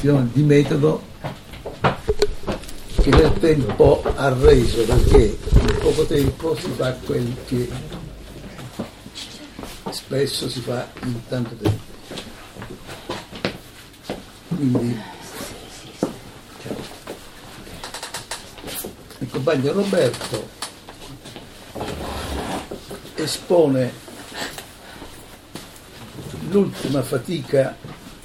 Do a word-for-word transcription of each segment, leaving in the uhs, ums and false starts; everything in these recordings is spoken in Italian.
questione di metodo che nel tempo ha reso, perché in poco tempo si fa quel che spesso si fa in tanto tempo. Quindi il compagno Roberto espone l'ultima fatica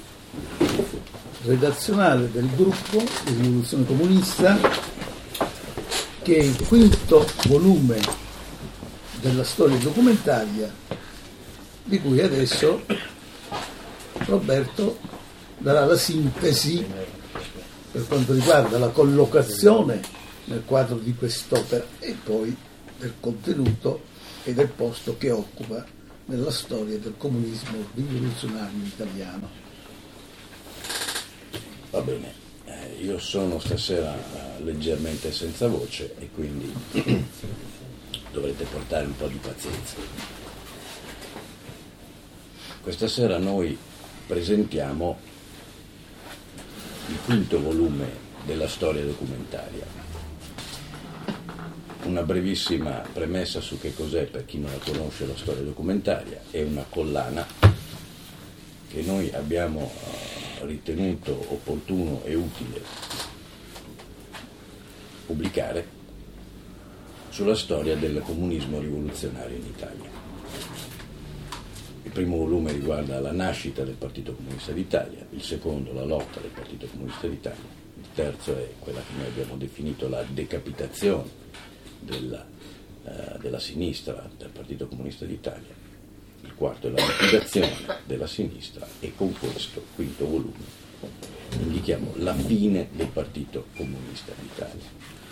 redazionale del gruppo di Rivoluzione Comunista, che è il quinto volume della storia documentaria, di cui adesso Roberto darà la sintesi per quanto riguarda la collocazione nel quadro di quest'opera e poi del contenuto e del posto che occupa nella storia del comunismo rivoluzionario italiano. Va bene, eh, io sono stasera eh, leggermente senza voce e quindi dovrete portare un po' di pazienza. Questa sera noi presentiamo il quinto volume della storia documentaria. Una brevissima premessa su che cos'è per chi non la conosce la storia documentaria. È una collana che noi abbiamo uh, ritenuto opportuno e utile pubblicare sulla storia del comunismo rivoluzionario in Italia. Il primo volume riguarda la nascita del Partito Comunista d'Italia, il secondo la lotta del Partito Comunista d'Italia, il terzo è quella che noi abbiamo definito la decapitazione della, uh, della sinistra del Partito Comunista d'Italia, il quarto è la liquidazione della sinistra e con questo quinto volume indichiamo la fine del Partito Comunista d'Italia.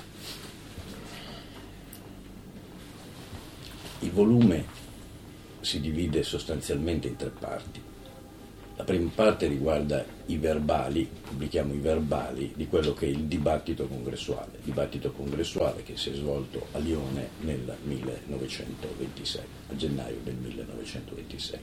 Il volume si divide sostanzialmente in tre parti. La prima parte riguarda i verbali, pubblichiamo i verbali di quello che è il dibattito congressuale, il dibattito congressuale che si è svolto a Lione nel millenovecentoventisei, a gennaio del millenovecentoventisei.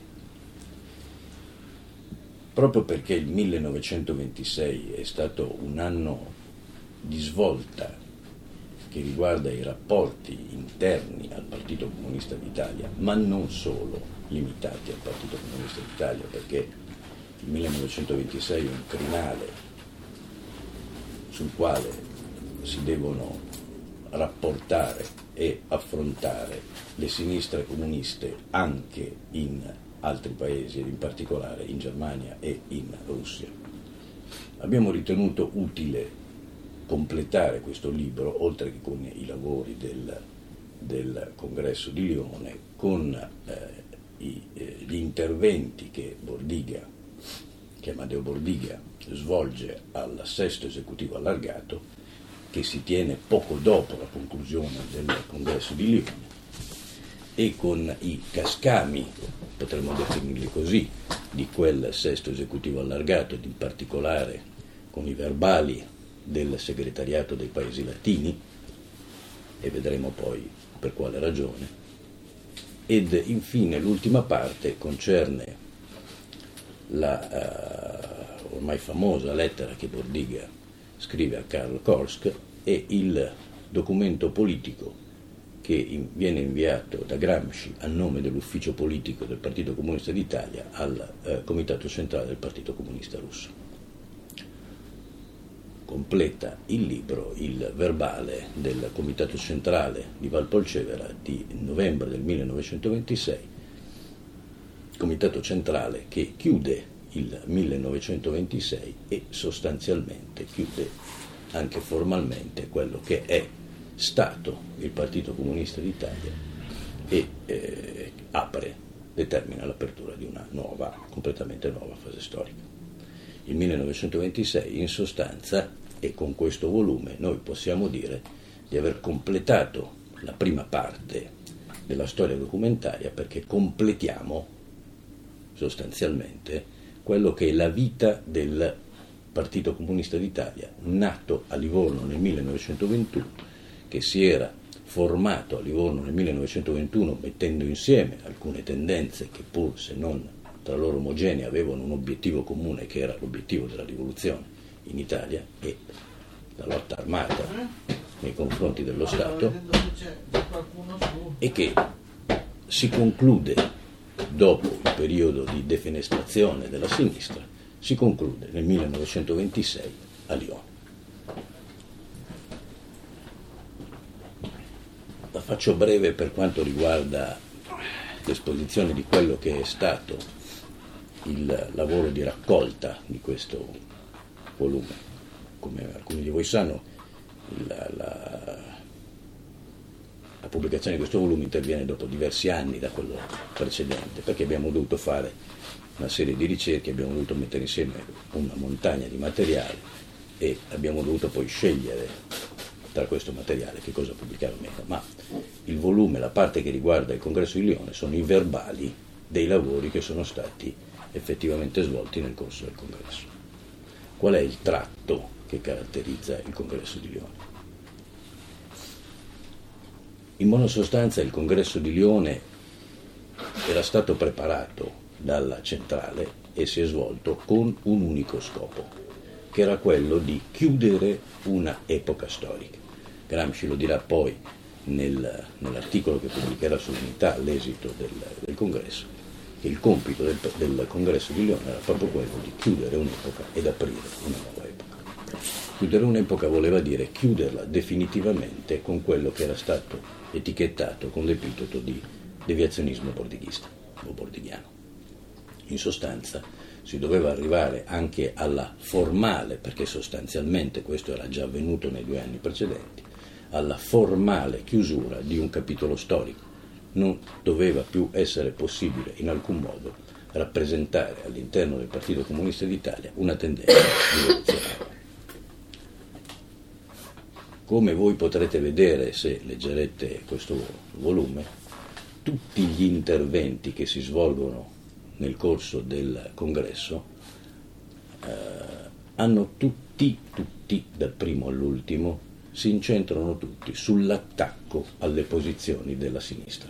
Proprio perché il millenovecentoventisei è stato un anno di svolta che riguarda i rapporti interni al Partito Comunista d'Italia, ma non solo limitati al Partito Comunista d'Italia, perché il millenovecentoventisei è un crinale sul quale si devono rapportare e affrontare le sinistre comuniste anche in altri paesi, ed in particolare in Germania e in Russia. Abbiamo ritenuto utile completare questo libro, oltre che con i lavori del, del Congresso di Lione, con eh, i, eh, gli interventi che Bordiga, che Amadeo Bordiga svolge al sesto esecutivo allargato, che si tiene poco dopo la conclusione del Congresso di Lione, e con i cascami, potremmo definirli così, di quel sesto esecutivo allargato, ed in particolare con i verbali del segretariato dei Paesi Latini, e vedremo poi per quale ragione. Ed infine l'ultima parte concerne la uh, ormai famosa lettera che Bordiga scrive a Karl Korsk e il documento politico che in, viene inviato da Gramsci a nome dell'ufficio politico del Partito Comunista d'Italia al uh, Comitato Centrale del Partito Comunista Russo. Completa il libro il verbale del Comitato Centrale di Valpolcevera di novembre del millenovecentoventisei, Comitato Centrale che chiude il millenovecentoventisei e sostanzialmente chiude anche formalmente quello che è stato il Partito Comunista d'Italia e eh, apre, determina l'apertura di una nuova, completamente nuova fase storica. Il millenovecentoventisei in sostanza, e con questo volume noi possiamo dire di aver completato la prima parte della storia documentaria, perché completiamo sostanzialmente quello che è la vita del Partito Comunista d'Italia, nato a Livorno nel millenovecentoventuno, che si era formato a Livorno nel millenovecentoventuno mettendo insieme alcune tendenze che, pur se non tra loro omogenee, avevano un obiettivo comune, che era l'obiettivo della rivoluzione in Italia e la lotta armata nei confronti dello Stato, e che si conclude dopo il periodo di defenestrazione della sinistra, si conclude nel millenovecentoventisei a Lione. La faccio breve per quanto riguarda l'esposizione di quello che è stato il lavoro di raccolta di questo volume. Come alcuni di voi sanno, la, la, la pubblicazione di questo volume interviene dopo diversi anni da quello precedente, perché abbiamo dovuto fare una serie di ricerche, abbiamo dovuto mettere insieme una montagna di materiale e abbiamo dovuto poi scegliere tra questo materiale che cosa pubblicare o meno. Ma il volume, la parte che riguarda il Congresso di Lione, sono i verbali dei lavori che sono stati effettivamente svolti nel corso del Congresso. Qual è il tratto che caratterizza il Congresso di Lione? In buona sostanza il Congresso di Lione era stato preparato dalla centrale e si è svolto con un unico scopo, che era quello di chiudere una epoca storica. Gramsci lo dirà poi nel, nell'articolo che pubblicherà sull'Unità all'esito del, del Congresso, che il compito del, del Congresso di Lione era proprio quello di chiudere un'epoca ed aprire una nuova epoca. Chiudere un'epoca voleva dire chiuderla definitivamente con quello che era stato etichettato con l'epiteto di deviazionismo bordighista o bordighiano. In sostanza si doveva arrivare anche alla formale, perché sostanzialmente questo era già avvenuto nei due anni precedenti, alla formale chiusura di un capitolo storico. Non doveva più essere possibile in alcun modo rappresentare all'interno del Partito Comunista d'Italia una tendenza rivoluzionaria. Come voi potrete vedere se leggerete questo volume, tutti gli interventi che si svolgono nel corso del congresso eh, hanno tutti, tutti, dal primo all'ultimo, si incentrano tutti sull'attacco alle posizioni della sinistra.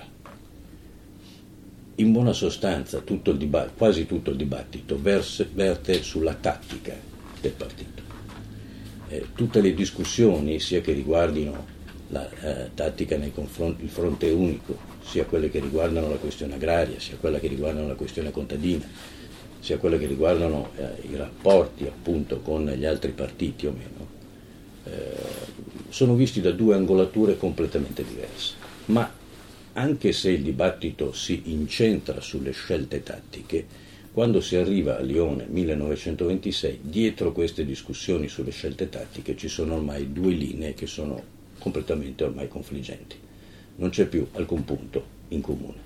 In buona sostanza tutto il dibattito, quasi tutto il dibattito verse, verte sulla tattica del partito. Eh, tutte le discussioni, sia che riguardino la eh, tattica nei confronti del fronte unico, sia quelle che riguardano la questione agraria, sia quella che riguardano la questione contadina, sia quelle che riguardano eh, i rapporti appunto con gli altri partiti o meno, eh, sono visti da due angolature completamente diverse. Ma anche se il dibattito si incentra sulle scelte tattiche, quando si arriva a Lione millenovecentoventisei, dietro queste discussioni sulle scelte tattiche ci sono ormai due linee che sono completamente ormai confliggenti. Non c'è più alcun punto in comune.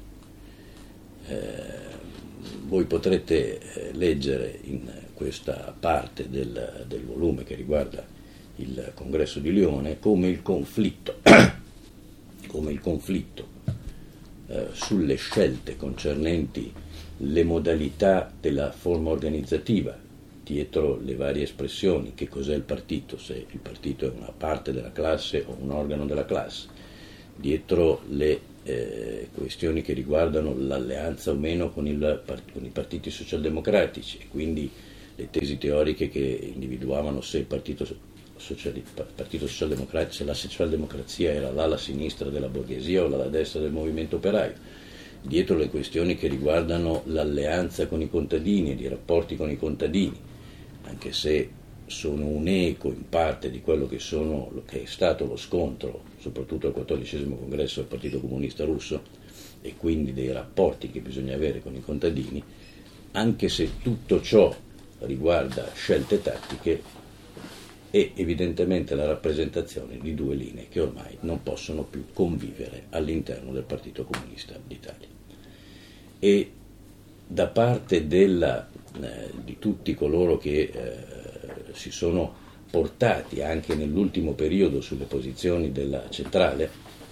Eh, voi potrete eh, leggere in questa parte del, del volume che riguarda il Congresso di Lione come il conflitto, come il conflitto eh, sulle scelte concernenti le modalità della forma organizzativa, dietro le varie espressioni, che cos'è il partito, se il partito è una parte della classe o un organo della classe, dietro le eh, questioni che riguardano l'alleanza o meno con, il, con i partiti socialdemocratici, e quindi le tesi teoriche che individuavano se il partito, sociali, partito socialdemocratico, se la socialdemocrazia era l'ala sinistra della borghesia o l'ala destra del movimento operaio, dietro le questioni che riguardano l'alleanza con i contadini e i rapporti con i contadini, anche se sono un eco in parte di quello che, sono, che è stato lo scontro, soprattutto al quattordicesimo congresso del Partito Comunista Russo, e quindi dei rapporti che bisogna avere con i contadini, anche se tutto ciò riguarda scelte tattiche, è evidentemente la rappresentazione di due linee che ormai non possono più convivere all'interno del Partito Comunista d'Italia. E da parte della, eh, di tutti coloro che eh, si sono portati anche nell'ultimo periodo sulle posizioni della centrale,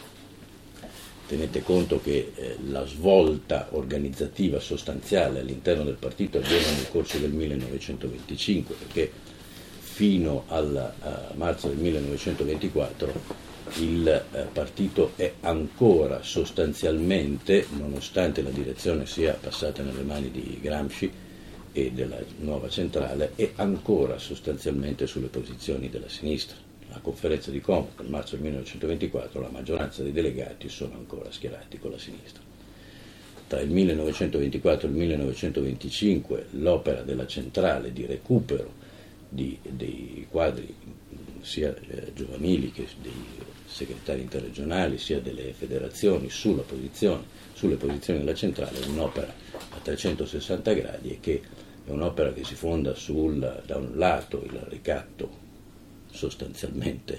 tenete conto che eh, la svolta organizzativa sostanziale all'interno del partito avviene nel corso del millenovecentoventicinque, perché fino al uh, marzo del millenovecentoventiquattro il uh, partito è ancora sostanzialmente, nonostante la direzione sia passata nelle mani di Gramsci, e della nuova centrale è ancora sostanzialmente sulle posizioni della sinistra. La conferenza di Como nel marzo del millenovecentoventiquattro, la maggioranza dei delegati sono ancora schierati con la sinistra. Tra il millenovecentoventiquattro e il millenovecentoventicinque l'opera della centrale di recupero di, dei quadri sia eh, giovanili che dei segretari interregionali sia delle federazioni sulla posizione, sulle posizioni della centrale è un'opera a trecentosessanta gradi e che è un'opera che si fonda sul, da un lato, il ricatto sostanzialmente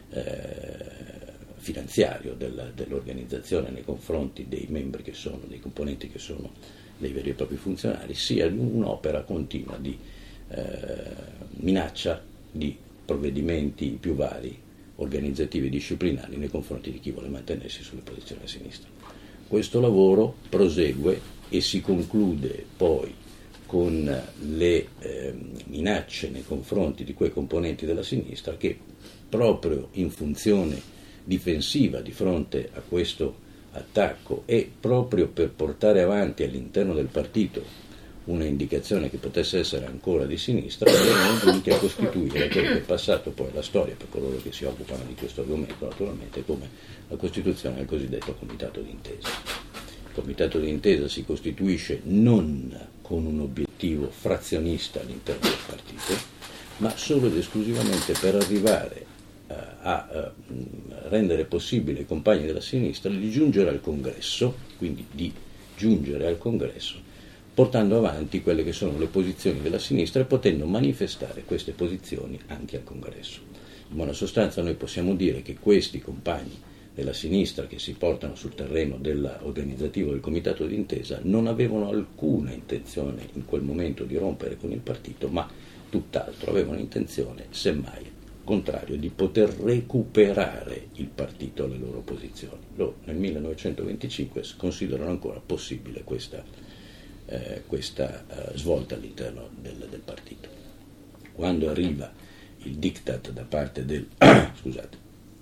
eh, finanziario della, dell'organizzazione nei confronti dei membri che sono, dei componenti che sono dei veri e propri funzionari, sia un'opera continua di eh, minaccia di provvedimenti più vari, organizzativi e disciplinari nei confronti di chi vuole mantenersi sulle posizioni a sinistra. Questo lavoro prosegue e si conclude poi con le eh, minacce nei confronti di quei componenti della sinistra che proprio in funzione difensiva di fronte a questo attacco e proprio per portare avanti all'interno del partito una indicazione che potesse essere ancora di sinistra, erano giunti a costituire quello che è passato poi alla storia per coloro che si occupano di questo argomento naturalmente come la costituzione del cosiddetto comitato d'intesa. Il comitato d'intesa si costituisce non con un obiettivo frazionista all'interno del partito, ma solo ed esclusivamente per arrivare uh, a uh, rendere possibile ai compagni della sinistra di giungere al congresso, quindi di giungere al congresso, portando avanti quelle che sono le posizioni della sinistra e potendo manifestare queste posizioni anche al congresso. In buona sostanza noi possiamo dire che questi compagni della sinistra che si portano sul terreno dell'organizzativo del comitato d'intesa non avevano alcuna intenzione in quel momento di rompere con il partito, ma tutt'altro, avevano intenzione, semmai, contrario, di poter recuperare il partito alle loro posizioni. Loro nel millenovecentoventicinque considerano ancora possibile questa, eh, questa eh, svolta all'interno del, del partito. Quando arriva il diktat da parte del scusate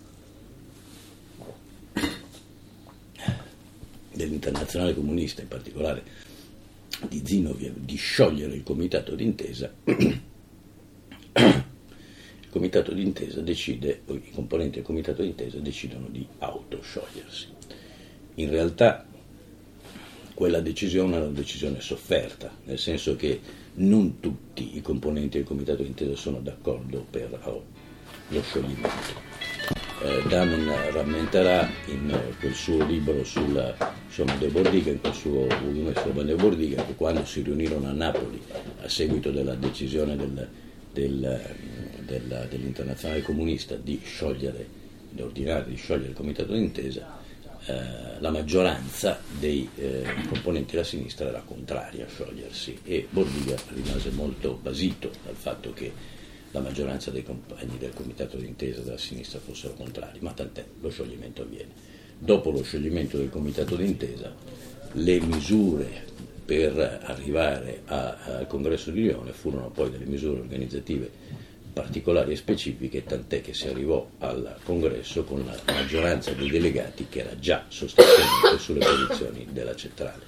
dell'Internazionale Comunista, in particolare di Zinoviev, di sciogliere il comitato d'intesa, il comitato d'intesa decide, i componenti del comitato d'intesa decidono di autosciogliersi. In realtà quella decisione è una decisione sofferta, nel senso che non tutti i componenti del comitato d'intesa sono d'accordo per oh, lo scioglimento. Eh, Damon rammenterà in eh, quel suo libro sulla Chemin de Bordiga, in quel suo volume sulla Chemin de Bordiga, che quando si riunirono a Napoli a seguito della decisione del, del, del, dell'Internazionale Comunista di sciogliere, di ordinare di sciogliere il comitato d'intesa, eh, la maggioranza dei eh, componenti della sinistra era contraria a sciogliersi e Bordiga rimase molto basito dal fatto che la maggioranza dei compagni del comitato d'intesa della sinistra fossero contrari, ma tant'è, lo scioglimento avviene. Dopo lo scioglimento del comitato d'intesa, le misure per arrivare a, al congresso di Lione furono poi delle misure organizzative particolari e specifiche, tant'è che si arrivò al congresso con la maggioranza dei delegati che era già sostanzialmente sulle posizioni della centrale.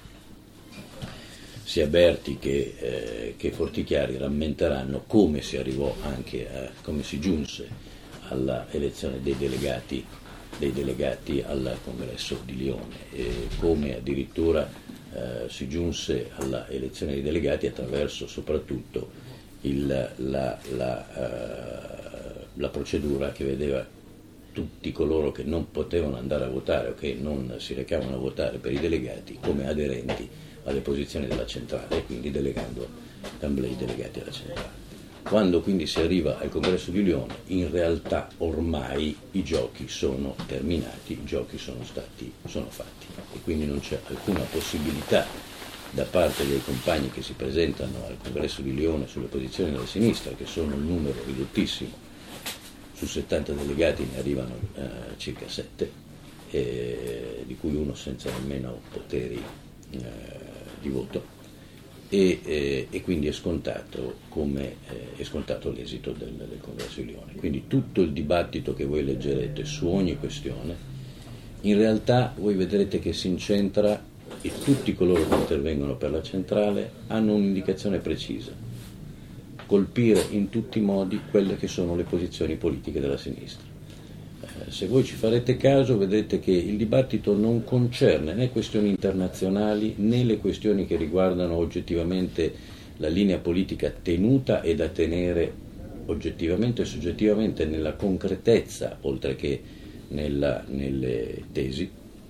Sia Berti che, eh, che Fortichiari rammenteranno come si arrivò anche a, come si giunse alla elezione dei delegati, dei delegati al congresso di Lione e come addirittura eh, si giunse alla elezione dei delegati attraverso soprattutto il, la, la, uh, la procedura che vedeva tutti coloro che non potevano andare a votare o che non si recavano a votare per i delegati come aderenti alle posizioni della centrale e quindi delegando assemblee delegati alla centrale. Quando quindi si arriva al congresso di Lione, in realtà ormai i giochi sono terminati, i giochi sono stati, sono fatti e quindi non c'è alcuna possibilità da parte dei compagni che si presentano al congresso di Lione sulle posizioni della sinistra, che sono un numero ridottissimo, su settanta delegati ne arrivano eh, circa sette, eh, di cui uno senza nemmeno poteri eh, di voto e, eh, e quindi è scontato, come, eh, è scontato l'esito del, del congresso di Lione. Quindi tutto il dibattito che voi leggerete su ogni questione in realtà voi vedrete che si incentra e tutti coloro che intervengono per la centrale hanno un'indicazione precisa: colpire in tutti i modi quelle che sono le posizioni politiche della sinistra. Eh, se voi ci farete caso vedrete che il dibattito non concerne né questioni internazionali né le questioni che riguardano oggettivamente la linea politica tenuta e da tenere oggettivamente e soggettivamente nella concretezza, oltre che nella, nelle tesi.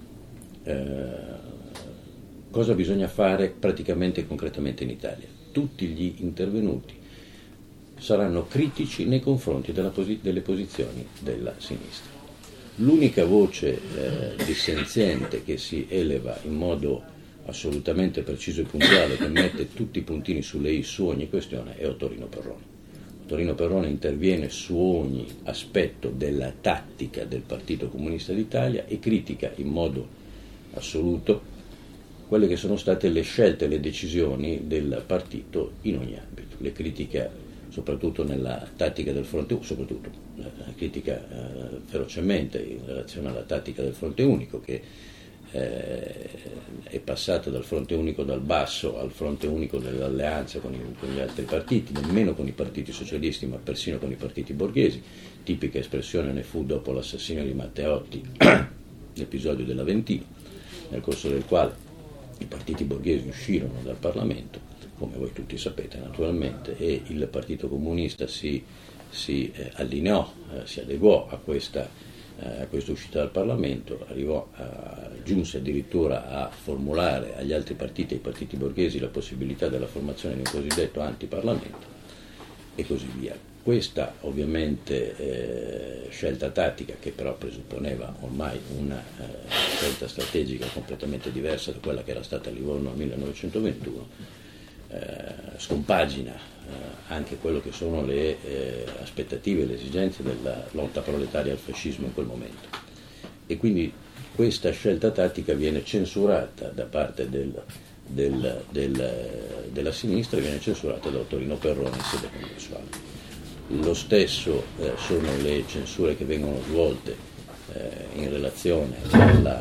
Eh, cosa bisogna fare praticamente e concretamente in Italia? Tutti gli intervenuti saranno critici nei confronti della posi- delle posizioni della sinistra. L'unica voce eh, dissenziente che si eleva in modo assolutamente preciso e puntuale, che mette tutti i puntini sulle i su ogni questione, è Ottorino Perrone. Ottorino Perrone interviene su ogni aspetto della tattica del Partito Comunista d'Italia e critica in modo assoluto quelle che sono state le scelte e le decisioni del partito in ogni ambito. Le critica soprattutto nella tattica del fronte, soprattutto la critica eh, ferocemente in relazione alla tattica del fronte unico, che eh, è passata dal fronte unico dal basso al fronte unico dell'alleanza con, i, con gli altri partiti, nemmeno con i partiti socialisti ma persino con i partiti borghesi. Tipica espressione ne fu dopo l'assassinio di Matteotti, l'episodio dell'Aventino, nel corso del quale i partiti borghesi uscirono dal Parlamento, come voi tutti sapete naturalmente, e il Partito Comunista si, si eh, allineò, eh, si adeguò a questa, eh, a questa uscita dal Parlamento, arrivò a, giunse addirittura a formulare agli altri partiti, ai partiti borghesi, la possibilità della formazione di un cosiddetto antiparlamento e così via. Questa ovviamente eh, scelta tattica, che però presupponeva ormai una eh, scelta strategica completamente diversa da quella che era stata a Livorno nel millenovecentoventuno, eh, scompagina eh, anche quello che sono le eh, aspettative e le esigenze della lotta proletaria al fascismo in quel momento. E quindi questa scelta tattica viene censurata da parte del, del, del, della sinistra, viene censurata da Ottorino Perrone in sede congressuale. Lo stesso eh, sono le censure che vengono svolte eh, in relazione alla,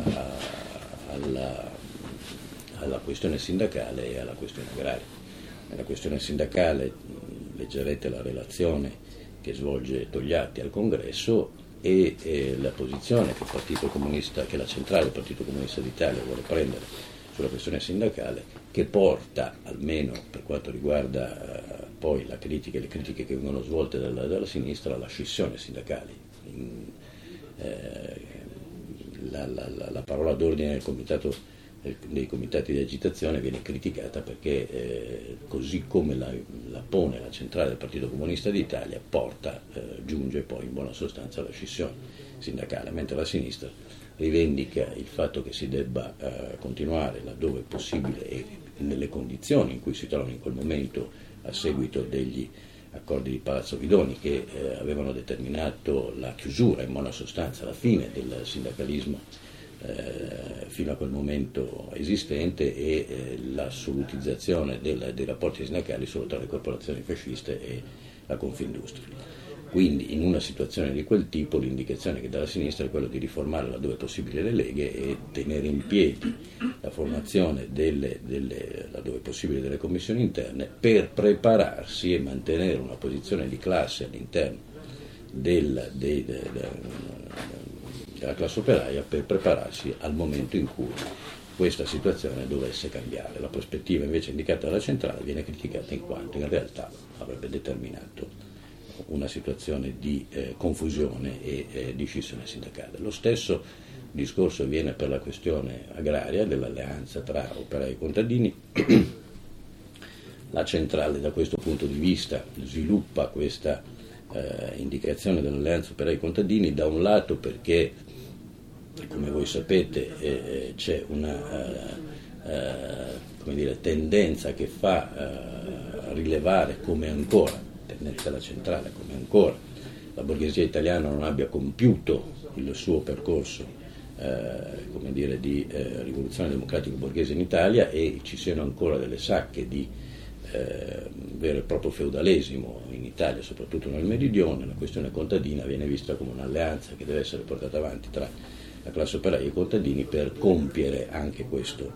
alla, alla questione sindacale e alla questione agraria. Nella questione sindacale mh, leggerete la relazione che svolge Togliatti al Congresso e, e la posizione che il Partito Comunista, che la centrale del Partito Comunista d'Italia vuole prendere sulla questione sindacale, che porta, almeno per quanto riguarda uh, poi la critica e le critiche che vengono svolte dalla, dalla sinistra, alla scissione sindacale. In, eh, la, la, la, la parola d'ordine del comitato, eh, dei comitati di agitazione viene criticata perché eh, così come la, la pone la centrale del Partito Comunista d'Italia, porta, eh, giunge poi in buona sostanza alla scissione sindacale, mentre la sinistra rivendica il fatto che si debba eh, continuare laddove è possibile e nelle condizioni in cui si trovano in quel momento a seguito degli accordi di Palazzo Vidoni che eh, avevano determinato la chiusura, in buona sostanza la fine del sindacalismo eh, fino a quel momento esistente e eh, l'assolutizzazione del, dei rapporti sindacali solo tra le corporazioni fasciste e la Confindustria. Quindi in una situazione di quel tipo l'indicazione che dà la sinistra è quella di riformare laddove possibile le leghe e tenere in piedi la formazione delle, delle, laddove possibile delle commissioni interne per prepararsi e mantenere una posizione di classe all'interno del, de, de, de, della classe operaia per prepararsi al momento in cui questa situazione dovesse cambiare. La prospettiva invece indicata dalla centrale viene criticata in quanto in realtà avrebbe determinato una situazione di eh, confusione e eh, di scissione sindacale. Lo stesso discorso avviene per la questione agraria dell'alleanza tra operai e contadini. La centrale da questo punto di vista sviluppa questa eh, indicazione dell'alleanza operai e contadini da un lato perché, come voi sapete, eh, c'è una eh, eh, come dire, tendenza che fa eh, rilevare come ancora tendenza alla centrale, come ancora la borghesia italiana non abbia compiuto il suo percorso eh, come dire, di eh, rivoluzione democratica borghese in Italia e ci siano ancora delle sacche di eh, vero e proprio feudalesimo in Italia, soprattutto nel meridione. La questione contadina viene vista come un'alleanza che deve essere portata avanti tra la classe operaia e i contadini per compiere anche questo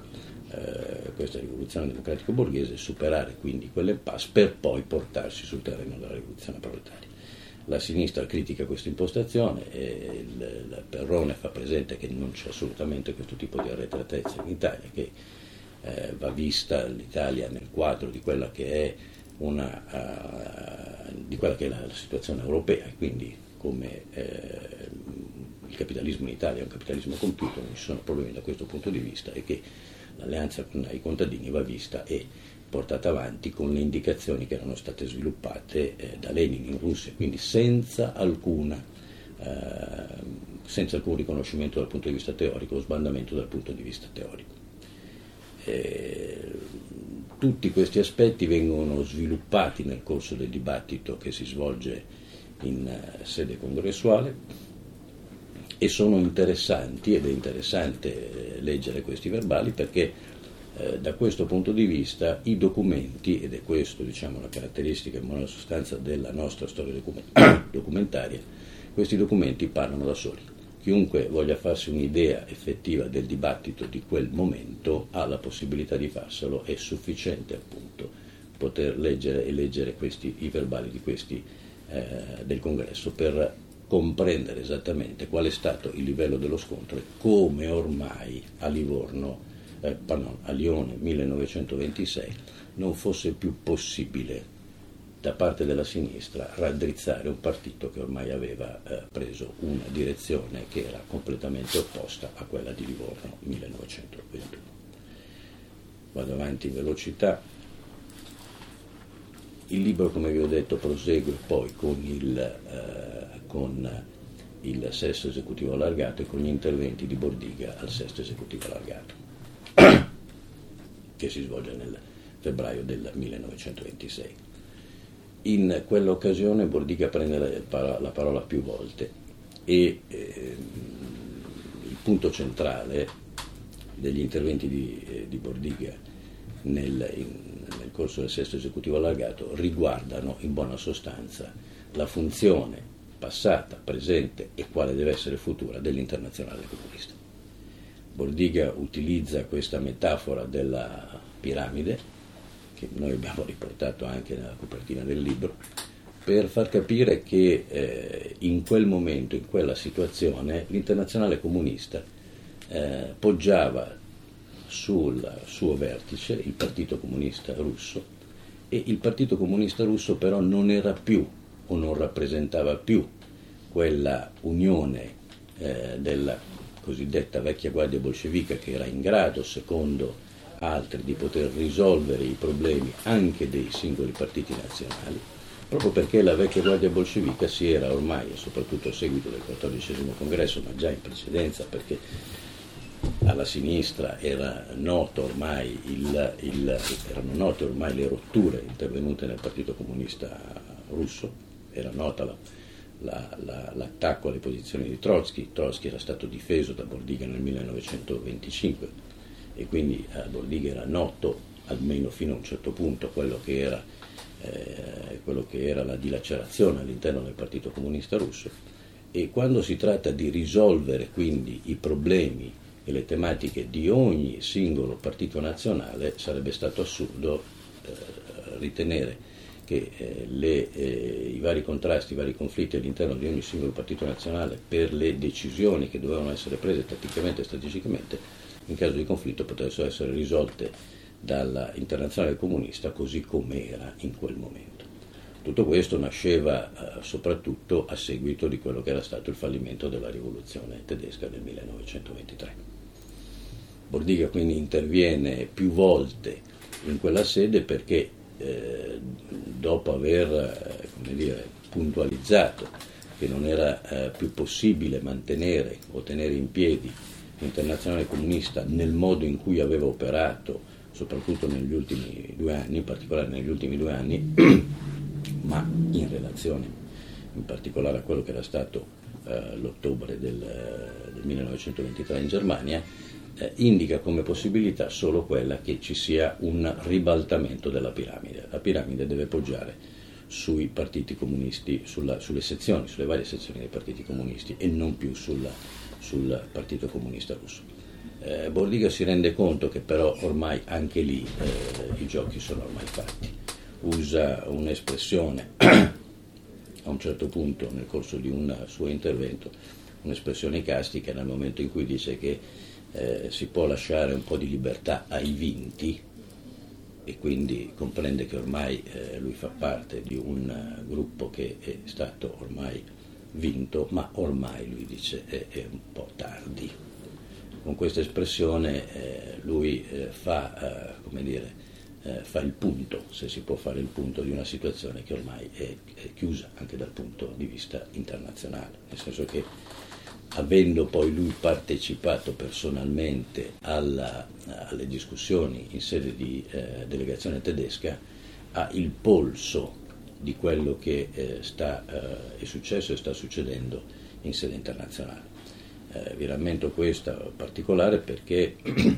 eh, questa rivoluzione democratico-borghese, superare quindi quell'impasse per poi portarsi sul terreno della rivoluzione proletaria. La sinistra critica questa impostazione e il, il Perrone fa presente che non c'è assolutamente questo tipo di arretratezza in Italia, che eh, va vista l'Italia nel quadro di quella che è una uh, di quella che è la, la situazione europea, e quindi come eh, il capitalismo in Italia è un capitalismo compiuto, non ci sono problemi da questo punto di vista, e che l'alleanza con i contadini va vista e portata avanti con le indicazioni che erano state sviluppate eh, da Lenin in Russia, quindi senza alcuna eh, senza alcun riconoscimento dal punto di vista teorico o sbandamento dal punto di vista teorico. Eh, tutti questi aspetti vengono sviluppati nel corso del dibattito che si svolge in uh, sede congressuale e sono interessanti, ed è interessante eh, leggere questi verbali perché Eh, da questo punto di vista i documenti, ed è questo diciamo la caratteristica in buona sostanza della nostra storia document- documentaria, questi documenti parlano da soli. Chiunque voglia farsi un'idea effettiva del dibattito di quel momento ha la possibilità di farselo, è sufficiente appunto poter leggere e leggere questi, i verbali di questi, eh, del congresso per comprendere esattamente qual è stato il livello dello scontro e come ormai a Livorno Eh, pardon, a Lione millenovecentoventisei non fosse più possibile da parte della sinistra raddrizzare un partito che ormai aveva eh, preso una direzione che era completamente opposta a quella di Livorno millenovecentoventuno. Vado avanti in velocità. Il libro, come vi ho detto, prosegue poi con il, eh, con il sesto esecutivo allargato e con gli interventi di Bordiga al sesto esecutivo allargato, che si svolge nel febbraio del millenovecentoventisei. In quell'occasione Bordiga prende la, la parola più volte e eh, il punto centrale degli interventi di, eh, di Bordiga nel, in, nel corso del sesto esecutivo allargato riguardano in buona sostanza la funzione passata, presente e quale deve essere futura dell'Internazionale comunista. Bordiga utilizza questa metafora della piramide, che noi abbiamo riportato anche nella copertina del libro, per far capire che eh, in quel momento, in quella situazione, l'Internazionale comunista eh, poggiava sul suo vertice il Partito Comunista Russo, e il Partito Comunista Russo però non era più o non rappresentava più quella unione eh, della cosiddetta vecchia guardia bolscevica, che era in grado, secondo altri, di poter risolvere i problemi anche dei singoli partiti nazionali, proprio perché la vecchia guardia bolscevica si era ormai, e soprattutto a seguito del quattordicesimo congresso, ma già in precedenza, perché alla sinistra era noto ormai il, il, erano note ormai le rotture intervenute nel Partito Comunista Russo, era nota la La, la, l'attacco alle posizioni di Trotsky. Trotsky era stato difeso da Bordiga nel millenovecentoventicinque e quindi a Bordiga era noto, almeno fino a un certo punto, quello che era, eh, quello che era la dilacerazione all'interno del Partito Comunista Russo, e quando si tratta di risolvere quindi i problemi e le tematiche di ogni singolo partito nazionale sarebbe stato assurdo eh, ritenere che eh, le, eh, i vari contrasti, i vari conflitti all'interno di ogni singolo partito nazionale per le decisioni che dovevano essere prese tatticamente e strategicamente in caso di conflitto potessero essere risolte dalla Internazionale comunista così come era in quel momento. Tutto questo nasceva eh, soprattutto a seguito di quello che era stato il fallimento della rivoluzione tedesca del millenovecentoventitré. Bordiga quindi interviene più volte in quella sede perché Eh, dopo aver eh, come dire, puntualizzato che non era eh, più possibile mantenere o tenere in piedi l'Internazionale comunista nel modo in cui aveva operato, soprattutto negli ultimi due anni, in particolare negli ultimi due anni, ma in relazione in particolare a quello che era stato eh, l'ottobre del, del millenovecentoventitré in Germania, Eh, indica come possibilità solo quella che ci sia un ribaltamento della piramide. La piramide deve poggiare sui partiti comunisti, sulla, sulle sezioni, sulle varie sezioni dei partiti comunisti e non più sulla, sul Partito Comunista Russo. Eh, Bordiga si rende conto che però ormai anche lì eh, i giochi sono ormai fatti. Usa un'espressione a un certo punto nel corso di un suo intervento, un'espressione castica nel momento in cui dice che eh, si può lasciare un po' di libertà ai vinti, e quindi comprende che ormai eh, lui fa parte di un uh, gruppo che è stato ormai vinto, ma ormai lui dice è, è un po' tardi. Con questa espressione eh, lui eh, fa, eh, come dire, eh, fa il punto, se si può fare il punto di una situazione che ormai è, è chiusa anche dal punto di vista internazionale, nel senso che avendo poi lui partecipato personalmente alla, alle discussioni in sede di eh, delegazione tedesca, ha il polso di quello che eh, sta, eh, è successo e sta succedendo in sede internazionale. Eh, vi rammento questo particolare perché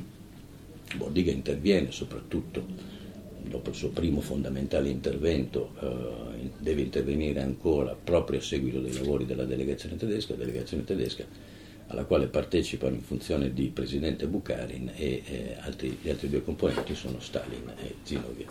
Bordiga interviene soprattutto dopo il suo primo fondamentale intervento, eh, deve intervenire ancora proprio a seguito dei lavori della delegazione tedesca, delegazione tedesca alla quale partecipano in funzione di presidente Bukharin e eh, altri, gli altri due componenti sono Stalin e Zinoviev.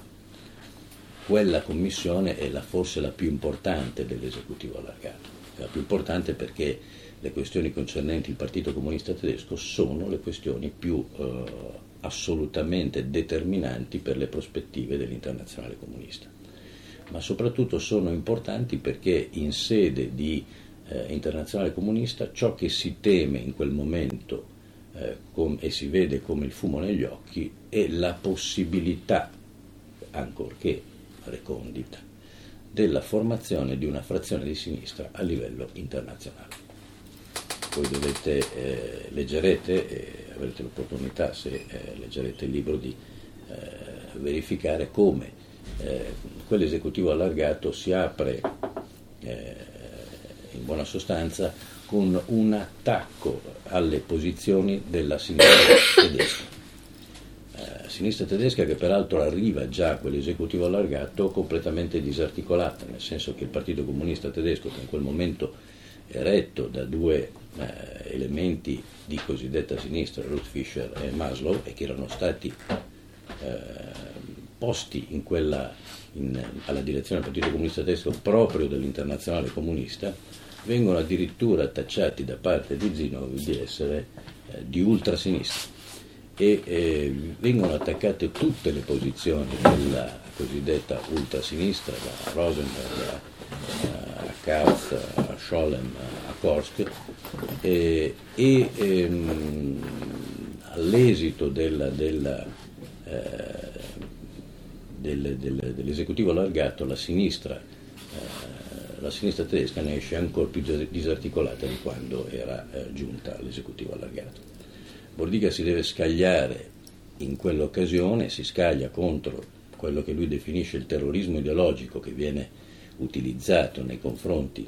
Quella commissione è la, forse la più importante dell'esecutivo allargato, è la più importante perché le questioni concernenti il Partito Comunista Tedesco sono le questioni più eh, assolutamente determinanti per le prospettive dell'internazionale comunista, ma soprattutto sono importanti perché in sede di eh, internazionale comunista ciò che si teme in quel momento eh, com- e si vede come il fumo negli occhi è la possibilità, ancorché recondita, della formazione di una frazione di sinistra a livello internazionale. Voi dovete, eh, leggerete, e avrete l'opportunità, se eh, leggerete il libro, di eh, verificare come eh, quell'esecutivo allargato si apre eh, in buona sostanza con un attacco alle posizioni della sinistra tedesca. Eh, sinistra tedesca che peraltro arriva già a quell'esecutivo allargato completamente disarticolata, nel senso che il Partito Comunista Tedesco, che in quel momento è retto da due eh, elementi di cosiddetta sinistra, Ruth Fischer e Maslow, e che erano stati eh, posti in quella, in, alla direzione del Partito Comunista Tedesco proprio dell'Internazionale Comunista, vengono addirittura tacciati da parte di Zinoviev di essere eh, di ultrasinistra e eh, vengono attaccate tutte le posizioni della cosiddetta ultrasinistra, da Rosenberg a, a Katz, a Scholem, a Kursk, e, e ehm, all'esito della, della, eh, del, del, dell'esecutivo allargato la sinistra, eh, la sinistra tedesca ne esce ancora più disarticolata di quando era eh, giunta all'esecutivo allargato. Bordiga si deve scagliare in quell'occasione, si scaglia contro quello che lui definisce il terrorismo ideologico che viene utilizzato nei confronti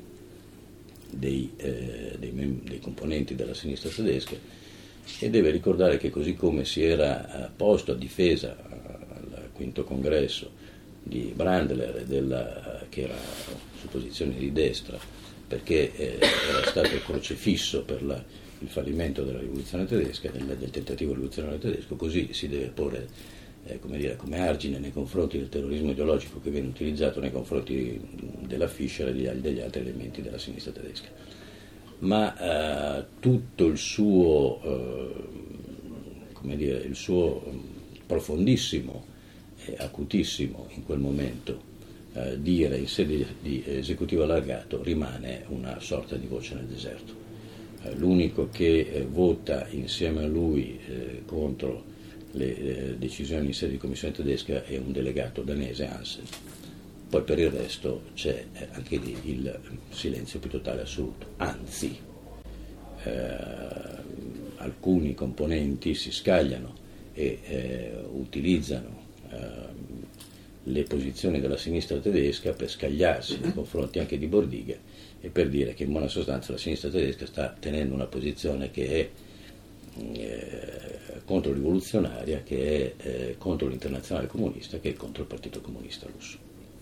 dei, eh, dei, mem- dei componenti della sinistra tedesca, e deve ricordare che così come si era posto a difesa al quinto congresso di Brandler, della, che era su posizione di destra, perché eh, era stato crocefisso per la, il fallimento della rivoluzione tedesca, del, del tentativo rivoluzionario tedesco, così si deve porre eh, come dire, come argine nei confronti del terrorismo ideologico che viene utilizzato nei confronti della Fischer e degli, degli altri elementi della sinistra tedesca. Ma eh, tutto il suo, eh, come dire, il suo profondissimo e acutissimo in quel momento eh, dire in sede di esecutivo allargato rimane una sorta di voce nel deserto. Eh, l'unico che eh, vota insieme a lui eh, contro le eh, decisioni in sede di commissione tedesca è un delegato danese, Hansen. Poi per il resto c'è eh, anche lì il silenzio più totale assoluto, anzi eh, alcuni componenti si scagliano e eh, utilizzano eh, le posizioni della sinistra tedesca per scagliarsi nei confronti anche di Bordiga e per dire che in buona sostanza la sinistra tedesca sta tenendo una posizione che è eh, controrivoluzionaria, che è eh, contro l'internazionale comunista, che è contro il Partito Comunista Russo.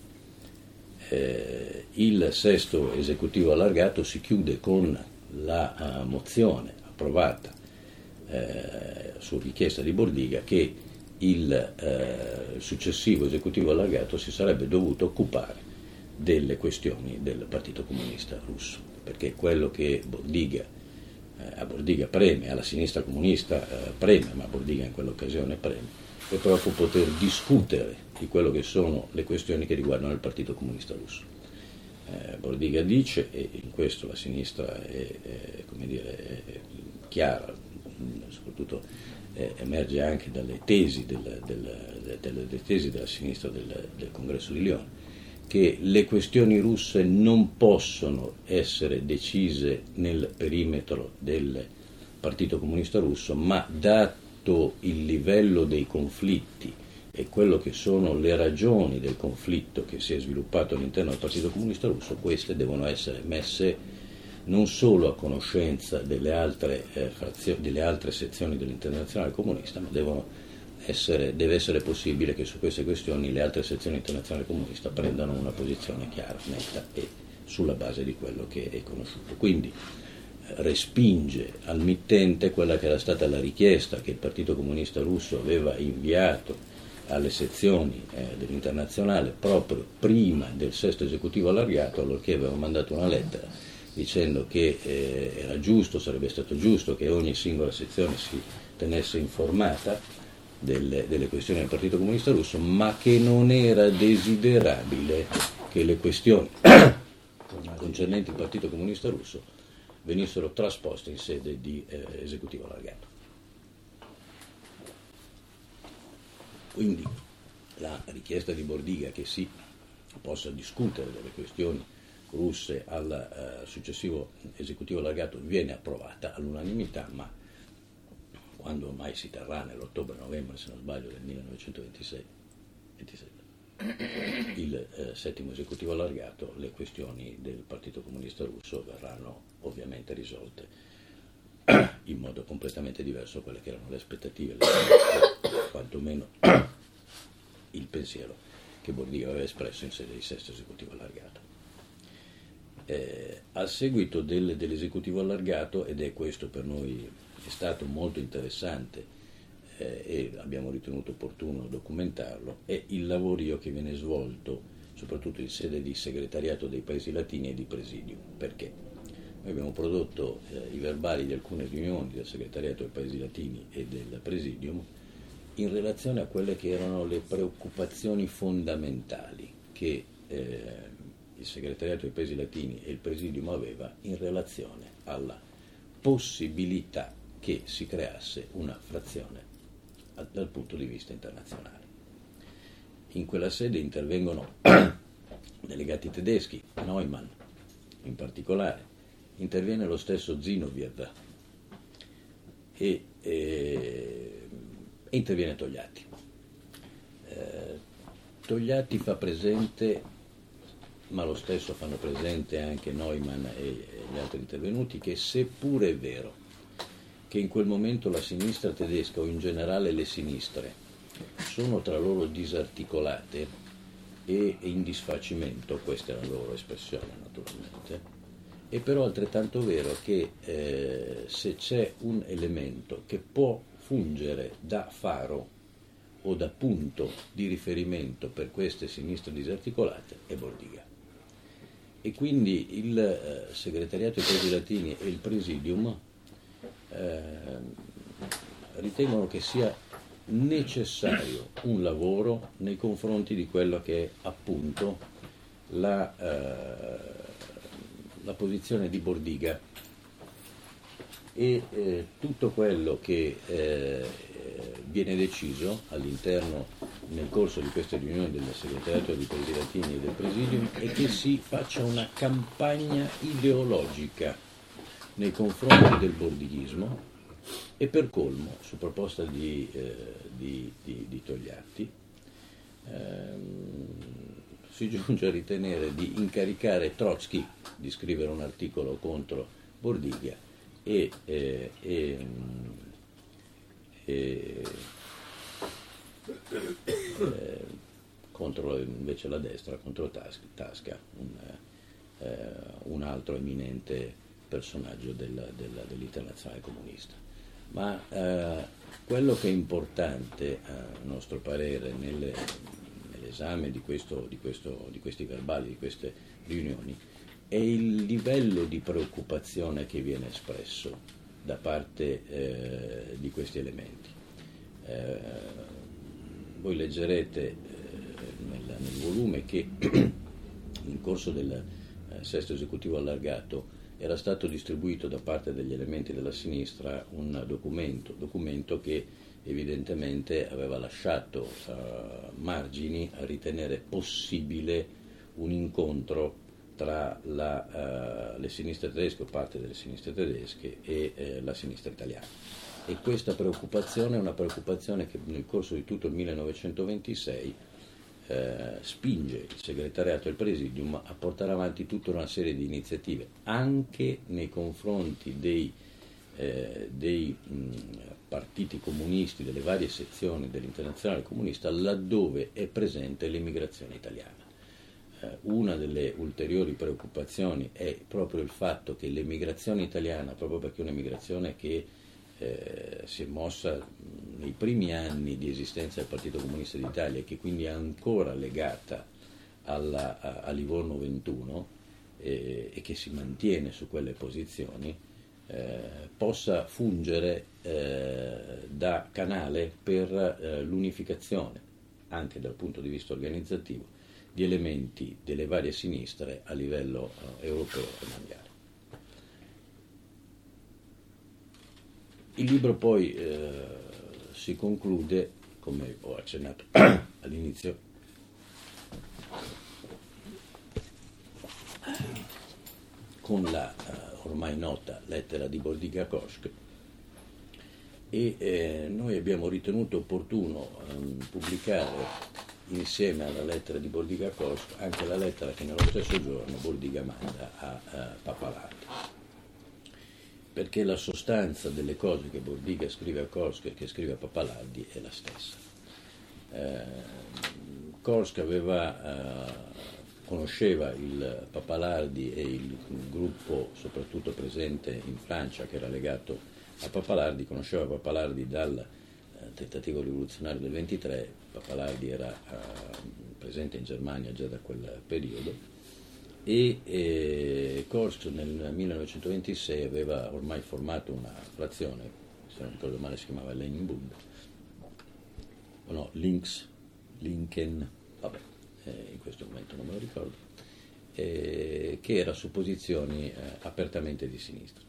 Eh, il sesto esecutivo allargato si chiude con la uh, mozione approvata eh, su richiesta di Bordiga, che il eh, successivo esecutivo allargato si sarebbe dovuto occupare delle questioni del Partito Comunista Russo, perché quello che Bordiga, eh, a Bordiga preme, alla sinistra comunista eh, preme, ma Bordiga in quell'occasione preme, è proprio poter discutere di quello che sono le questioni che riguardano il Partito Comunista Russo. Eh, Bordiga dice, e in questo la sinistra è, è, come dire, è chiara, soprattutto eh, emerge anche dalle tesi, del, del, delle, delle tesi della sinistra del, del Congresso di Lione, che le questioni russe non possono essere decise nel perimetro del Partito Comunista Russo, ma dato il livello dei conflitti e quello che sono le ragioni del conflitto che si è sviluppato all'interno del Partito Comunista Russo, queste devono essere messe non solo a conoscenza delle altre, eh, frazioni, delle altre sezioni dell'Internazionale Comunista, ma devono essere, deve essere possibile che su queste questioni le altre sezioni dell'Internazionale Comunista prendano una posizione chiara, netta e sulla base di quello che è conosciuto. Quindi respinge al mittente quella che era stata la richiesta che il Partito Comunista Russo aveva inviato alle sezioni eh, dell'Internazionale proprio prima del sesto esecutivo allargato, allorché aveva mandato una lettera dicendo che eh, era giusto, sarebbe stato giusto che ogni singola sezione si tenesse informata delle, delle questioni del Partito Comunista Russo, ma che non era desiderabile che le questioni concernenti il Partito Comunista Russo venissero trasposte in sede di eh, esecutivo allargato. Quindi la richiesta di Bordiga che si possa discutere delle questioni russe al eh, successivo esecutivo allargato viene approvata all'unanimità, ma quando mai si terrà, nell'ottobre-novembre, se non sbaglio, del millenovecentoventisei ventisette, il eh, settimo esecutivo allargato, le questioni del Partito Comunista Russo verranno ovviamente risolte in modo completamente diverso da quelle che erano le aspettative, le, quantomeno il pensiero che Bordiga aveva espresso in sede di sesto esecutivo allargato. Eh, a seguito del, dell'esecutivo allargato, ed è questo per noi è stato molto interessante eh, e abbiamo ritenuto opportuno documentarlo, è il lavorio che viene svolto soprattutto in sede di segretariato dei Paesi Latini e di Presidium. Perché? Noi abbiamo prodotto eh, i verbali di alcune riunioni del segretariato dei Paesi Latini e del Presidium in relazione a quelle che erano le preoccupazioni fondamentali che eh, il segretariato dei Paesi Latini e il Presidium aveva in relazione alla possibilità che si creasse una frazione dal punto di vista internazionale. In quella sede intervengono delegati tedeschi, Neumann in particolare, interviene lo stesso Zinoviev e, e, e interviene Togliatti. Eh, Togliatti fa presente, ma lo stesso fanno presente anche Neumann e gli altri intervenuti, che seppure è vero che in quel momento la sinistra tedesca o in generale le sinistre sono tra loro disarticolate e in disfacimento, questa è la loro espressione naturalmente, è però altrettanto vero che eh, se c'è un elemento che può fungere da faro o da punto di riferimento per queste sinistre disarticolate è Bordiga. E quindi il eh, segretariato dei Paesi Latini e il Presidium eh, ritengono che sia necessario un lavoro nei confronti di quello che è appunto la, eh, la posizione di Bordiga e eh, tutto quello che eh, viene deciso all'interno nel corso di queste riunioni del segretariato dei Paesi Latini e del Presidium è che si faccia una campagna ideologica nei confronti del bordighismo e per colmo, su proposta di, eh, di, di, di Togliatti, ehm, si giunge a ritenere di incaricare Trotsky di scrivere un articolo contro Bordiga e, eh, e, e eh, contro invece la destra, contro Tasca, un, eh, un altro eminente personaggio della, della, dell'Internazionale Comunista. Ma eh, quello che è importante, a nostro parere, nelle, nell'esame di, questo, di, questo, di questi verbali, di queste riunioni, è il livello di preoccupazione che viene espresso da parte eh, di questi elementi. Eh, voi leggerete eh, nel, nel volume che in corso del eh, sesto esecutivo allargato era stato distribuito da parte degli elementi della sinistra un documento, documento che evidentemente aveva lasciato uh, margini a ritenere possibile un incontro tra la, uh, le sinistre tedesche o parte delle sinistre tedesche e eh, la sinistra italiana. E questa preoccupazione è una preoccupazione che nel corso di tutto il millenovecentoventisei Eh, spinge il segretariato e il presidium a portare avanti tutta una serie di iniziative anche nei confronti dei, eh, dei mh, partiti comunisti, delle varie sezioni dell'Internazionale Comunista, laddove è presente l'emigrazione italiana. Eh, una delle ulteriori preoccupazioni è proprio il fatto che l'emigrazione italiana, proprio perché è un'emigrazione che Eh, si è mossa nei primi anni di esistenza del Partito Comunista d'Italia e che quindi è ancora legata alla, a, a Livorno ventuno eh, e che si mantiene su quelle posizioni, eh, possa fungere eh, da canale per eh, l'unificazione, anche dal punto di vista organizzativo, di elementi delle varie sinistre a livello eh, europeo e mondiale. Il libro poi eh, si conclude, come ho accennato all'inizio, con la eh, ormai nota lettera di Bordiga a Koch, e eh, noi abbiamo ritenuto opportuno eh, pubblicare insieme alla lettera di Bordiga a Koch anche la lettera che nello stesso giorno Bordiga manda a, a Pappalardi, perché la sostanza delle cose che Bordiga scrive a Koch e che scrive a Pappalardi è la stessa. Eh, Koch aveva, eh, conosceva il Pappalardi e il gruppo soprattutto presente in Francia che era legato a Pappalardi, conosceva Pappalardi dal eh, tentativo rivoluzionario del ventitré. Pappalardi era eh, presente in Germania già da quel periodo, e eh, Koch nel millenovecentoventisei aveva ormai formato una frazione, se non ricordo male si chiamava Leninbund, o no, Links, Linken, vabbè, eh, in questo momento non me lo ricordo, eh, che era su posizioni eh, apertamente di sinistra.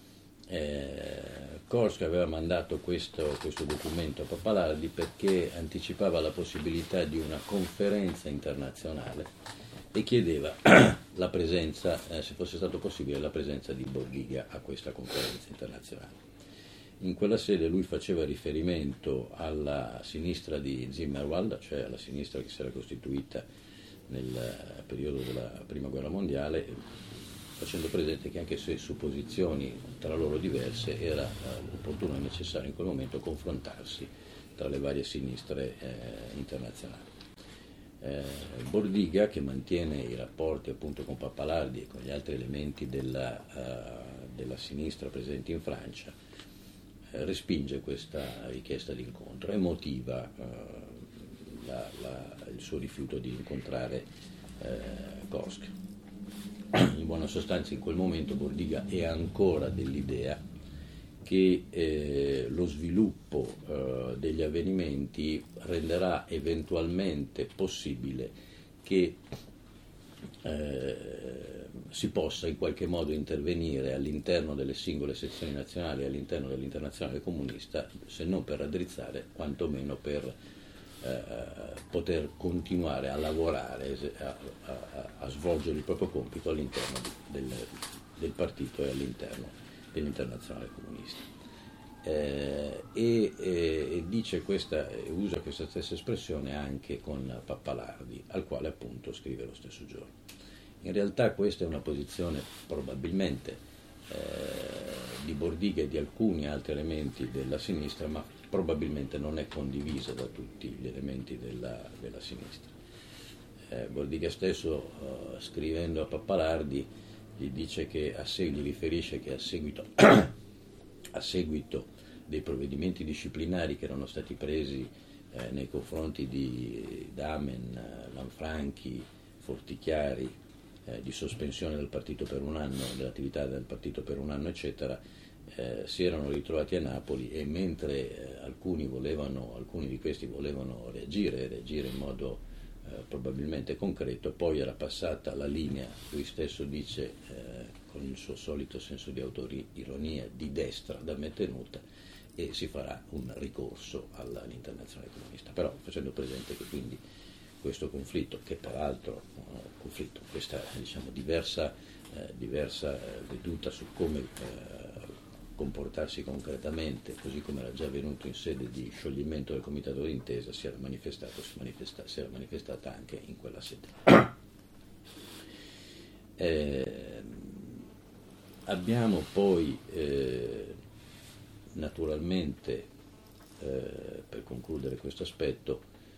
Eh, Koch aveva mandato questo, questo documento a Pappalardi perché anticipava la possibilità di una conferenza internazionale e chiedeva la presenza, eh, se fosse stato possibile, la presenza di Bordiga a questa conferenza internazionale. In quella sede lui faceva riferimento alla sinistra di Zimmerwald, cioè alla sinistra che si era costituita nel periodo della Prima Guerra Mondiale, facendo presente che anche se su posizioni tra loro diverse era eh, opportuno e necessario in quel momento confrontarsi tra le varie sinistre eh, internazionali. Eh, Bordiga, che mantiene i rapporti appunto con Pappalardi e con gli altri elementi della, uh, della sinistra presenti in Francia, eh, respinge questa richiesta di incontro e motiva uh, la, la, il suo rifiuto di incontrare eh, Koch. In buona sostanza in quel momento Bordiga è ancora dell'idea che eh, lo sviluppo eh, degli avvenimenti renderà eventualmente possibile che eh, si possa in qualche modo intervenire all'interno delle singole sezioni nazionali e all'interno dell'Internazionale Comunista, se non per raddrizzare, quantomeno per eh, poter continuare a lavorare, a, a, a svolgere il proprio compito all'interno del, del partito e all'interno dell'Internazionale Comunista. Eh, e, e dice questa, usa questa stessa espressione anche con Pappalardi, al quale appunto scrive lo stesso giorno. In realtà questa è una posizione probabilmente eh, di Bordiga e di alcuni altri elementi della sinistra, ma probabilmente non è condivisa da tutti gli elementi della, della sinistra. Eh, Bordiga stesso, eh, scrivendo a Pappalardi, gli dice che a seg- gli riferisce che a seguito, a seguito dei provvedimenti disciplinari che erano stati presi eh, nei confronti di Damen, Lanfranchi, Fortichiari, eh, di sospensione del partito per un anno, dell'attività del partito per un anno, eccetera, eh, si erano ritrovati a Napoli, e mentre eh, alcuni volevano, alcuni di questi volevano reagire, reagire in modo Eh, probabilmente concreto, poi era passata la linea, lui stesso dice eh, con il suo solito senso di autoironia, di destra da me tenuta, e si farà un ricorso all'Internazionale Comunista, però facendo presente che quindi questo conflitto, che peraltro eh, conflitto, questa diciamo diversa, eh, diversa eh, veduta su come eh, comportarsi concretamente, così come era già avvenuto in sede di scioglimento del comitato d'intesa, si era manifestato, si, manifesta, si era manifestata anche in quella sede. Eh, abbiamo poi eh, naturalmente, eh, per concludere questo aspetto,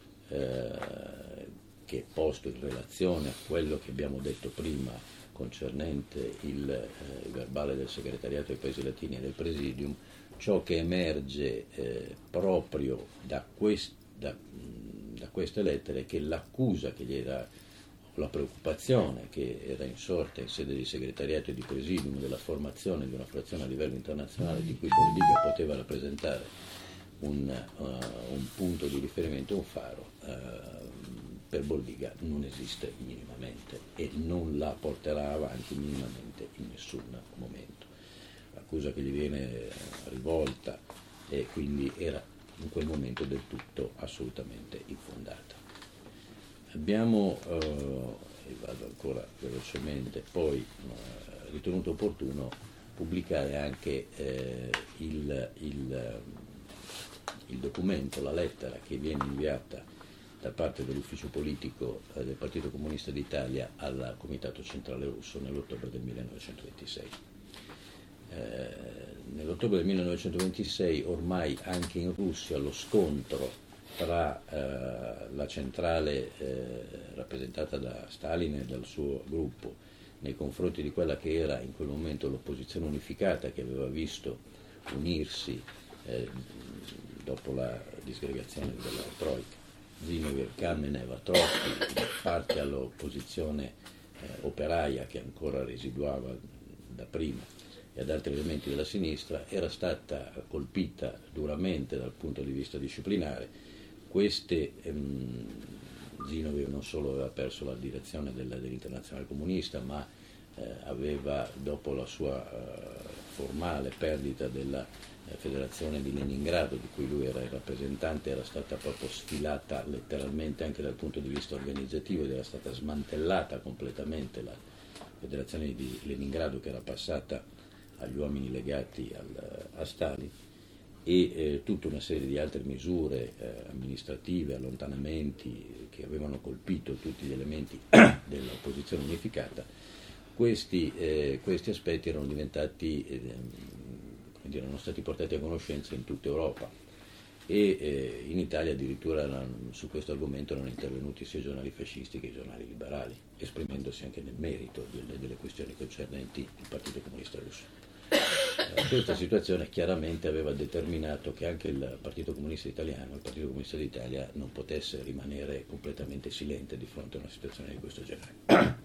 eh, che posto in relazione a quello che abbiamo detto prima concernente il, eh, il verbale del segretariato dei Paesi Latini e del Presidium, ciò che emerge eh, proprio da, quest, da, da queste lettere è che l'accusa che gli era, la preoccupazione che era insorta in sede di segretariato e di Presidium della formazione di una frazione a livello internazionale di cui Bordiga poteva rappresentare un, uh, un punto di riferimento, un faro, uh, per Bordiga non esiste minimamente e non la porterà avanti minimamente in nessun momento. L'accusa che gli viene rivolta e quindi era in quel momento del tutto assolutamente infondata. Abbiamo, eh, e vado ancora velocemente, poi eh, ritenuto opportuno pubblicare anche eh, il, il, il documento, la lettera che viene inviata da parte dell'ufficio politico eh, del Partito Comunista d'Italia al Comitato Centrale Russo nell'ottobre del millenovecentoventisei. Eh, nell'ottobre del millenovecentoventisei ormai anche in Russia lo scontro tra eh, la centrale eh, rappresentata da Stalin e dal suo gruppo nei confronti di quella che era in quel momento l'opposizione unificata, che aveva visto unirsi eh, dopo la disgregazione della Troika Zinoviev, Kamenev, Trotsky, parte all'opposizione eh, operaia che ancora residuava da prima e ad altri elementi della sinistra, era stata colpita duramente dal punto di vista disciplinare. Queste ehm, Zinoviev non solo aveva perso la direzione del, dell'Internazionale Comunista, ma eh, aveva, dopo la sua eh, formale perdita della Federazione di Leningrado, di cui lui era il rappresentante, era stata proprio sfilata letteralmente anche dal punto di vista organizzativo ed era stata smantellata completamente la Federazione di Leningrado, che era passata agli uomini legati al, a Stalin, e eh, tutta una serie di altre misure eh, amministrative, allontanamenti che avevano colpito tutti gli elementi dell'opposizione unificata. Questi, eh, questi aspetti erano diventati eh, erano stati portati a conoscenza in tutta Europa e eh, in Italia addirittura erano, su questo argomento erano intervenuti sia i giornali fascisti che i giornali liberali, esprimendosi anche nel merito delle, delle questioni concernenti il Partito Comunista Russo. Eh, questa situazione chiaramente aveva determinato che anche il Partito Comunista Italiano, il Partito Comunista d'Italia, non potesse rimanere completamente silente di fronte a una situazione di questo genere.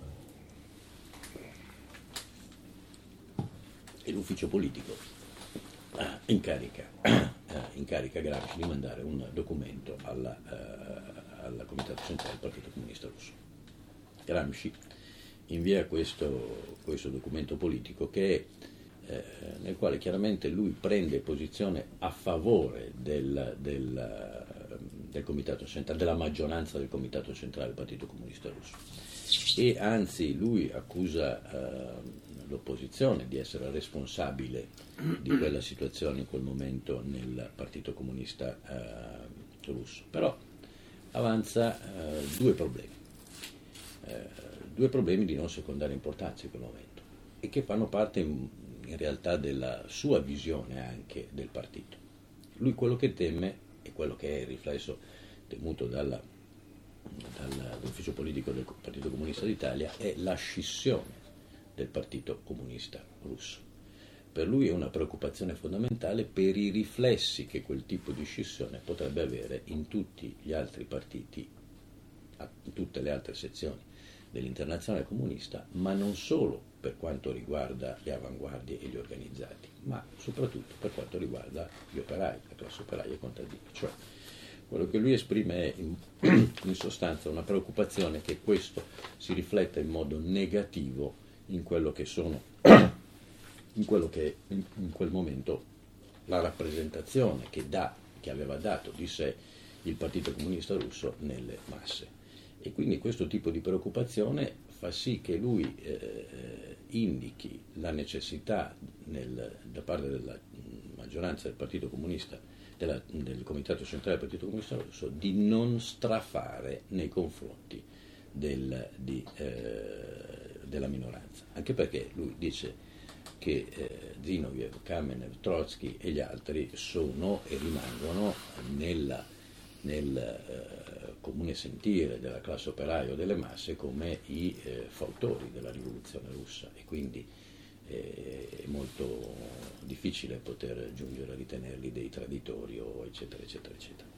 E l'ufficio politico eh, incarica, eh, incarica Gramsci di mandare un documento alla, eh, alla Comitato Centrale del Partito Comunista Russo. Gramsci invia questo, questo documento politico che è, eh, nel quale chiaramente lui prende posizione a favore del, del, del Comitato Centrale, della maggioranza del Comitato Centrale del Partito Comunista Russo, e anzi lui accusa eh, l'opposizione di essere responsabile di quella situazione in quel momento nel Partito Comunista eh, russo. Però avanza eh, due problemi, eh, due problemi di non secondaria importanza in quel momento e che fanno parte in, in realtà della sua visione anche del partito. Lui quello che teme, e quello che è il riflesso temuto dalla, dall'ufficio politico del Partito Comunista d'Italia, è la scissione del Partito Comunista Russo, per lui è una preoccupazione fondamentale per i riflessi che quel tipo di scissione potrebbe avere in tutti gli altri partiti, in tutte le altre sezioni dell'Internazionale comunista, ma non solo per quanto riguarda le avanguardie e gli organizzati, ma soprattutto per quanto riguarda gli operai, la classe operaia e i contadini. Cioè, quello che lui esprime è in, in sostanza una preoccupazione che questo si rifletta in modo negativo in quello che sono, in quello che in, in quel momento la rappresentazione che, dà, che aveva dato di sé il Partito Comunista Russo nelle masse. E quindi questo tipo di preoccupazione fa sì che lui eh, indichi la necessità nel, da parte della maggioranza del Partito Comunista, della, del Comitato Centrale del Partito Comunista Russo, di non strafare nei confronti del, di, eh, della minoranza. Anche perché lui dice che eh, Zinoviev, Kamenev, Trotsky e gli altri sono e rimangono nella, nel eh, comune sentire della classe operaia o delle masse come i eh, fautori della rivoluzione russa, e quindi eh, è molto difficile poter giungere a ritenerli dei traditori o eccetera eccetera eccetera.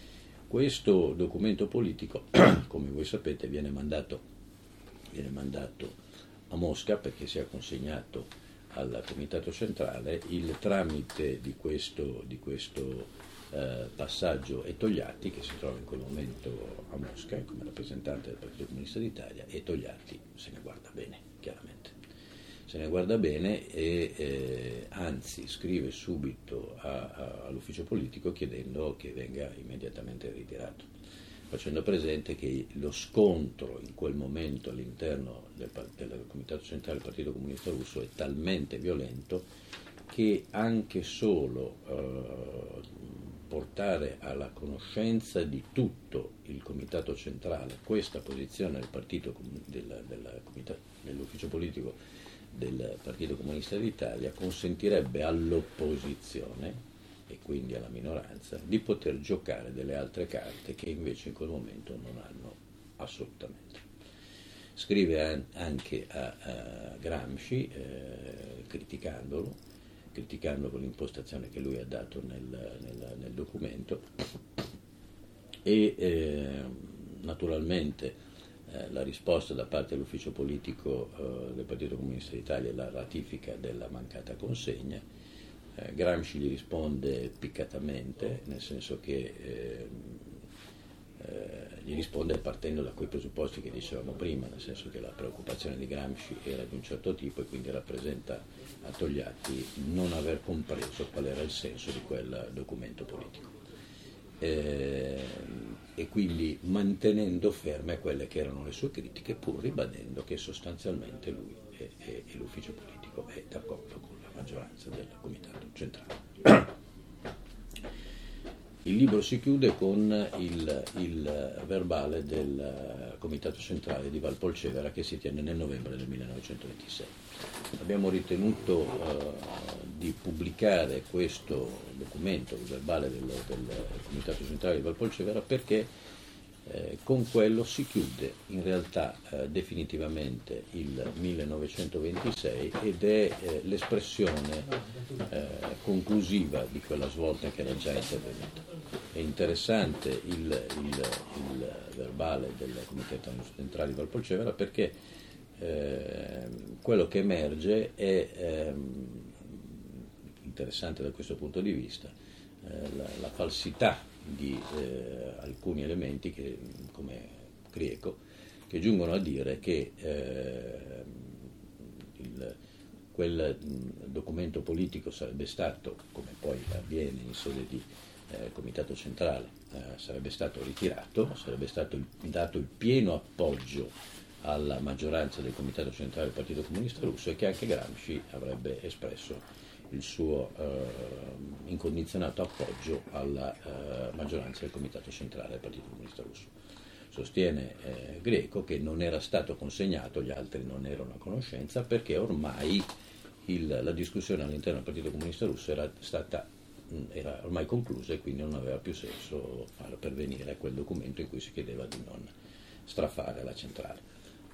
Questo documento politico, come voi sapete, viene mandato, viene mandato a Mosca perché sia consegnato al Comitato Centrale. Il tramite di questo, di questo eh, passaggio è Togliatti, che si trova in quel momento a Mosca come rappresentante del Partito Comunista d'Italia, e Togliatti se ne guarda bene, chiaramente. Se ne guarda bene e eh, anzi scrive subito a, a, all'ufficio politico chiedendo che venga immediatamente ritirato, facendo presente che lo scontro in quel momento all'interno del, del Comitato Centrale del Partito Comunista Russo è talmente violento che anche solo eh, portare alla conoscenza di tutto il Comitato Centrale questa posizione del partito, del, del comitato, dell'ufficio politico del Partito Comunista d'Italia consentirebbe all'opposizione e quindi alla minoranza di poter giocare delle altre carte che invece in quel momento non hanno assolutamente. Scrive anche a, a Gramsci eh, criticandolo, criticando l'impostazione che lui ha dato nel, nel, nel documento e eh, naturalmente eh, la risposta da parte dell'ufficio politico eh, del Partito Comunista d'Italia è la ratifica della mancata consegna. Eh, Gramsci gli risponde piccatamente, nel senso che eh, eh, gli risponde partendo da quei presupposti che dicevamo prima, nel senso che la preoccupazione di Gramsci era di un certo tipo e quindi rappresenta a Togliatti non aver compreso qual era il senso di quel documento politico. Eh, e quindi mantenendo ferme quelle che erano le sue critiche, pur ribadendo che sostanzialmente lui e, e, e l'ufficio politico è d'accordo con la maggioranza del Comitato Centrale. Il libro si chiude con il, il verbale del Comitato Centrale di Valpolcevera che si tiene nel novembre del millenovecentoventisei. Abbiamo ritenuto uh, di pubblicare questo documento, il verbale del, del Comitato Centrale di Valpolcevera, perché eh, con quello si chiude in realtà eh, definitivamente il millenovecentoventisei ed è eh, l'espressione eh, conclusiva di quella svolta che era già intervenuta. È interessante il, il, il verbale del Comitato Centrale di Valpolcevera perché eh, quello che emerge è eh, interessante da questo punto di vista, eh, la, la falsità di eh, alcuni elementi che, come Grieco, che giungono a dire che eh, il, quel documento politico sarebbe stato, come poi avviene in sede di eh, Comitato Centrale, eh, sarebbe stato ritirato, sarebbe stato dato il pieno appoggio alla maggioranza del Comitato Centrale del Partito Comunista Russo e che anche Gramsci avrebbe espresso il suo eh, incondizionato appoggio alla eh, maggioranza del Comitato Centrale del Partito Comunista Russo. Sostiene eh, Greco che non era stato consegnato, gli altri non erano a conoscenza, perché ormai il, la discussione all'interno del Partito Comunista Russo era stata era ormai conclusa e quindi non aveva più senso far pervenire quel documento in cui si chiedeva di non strafare la centrale.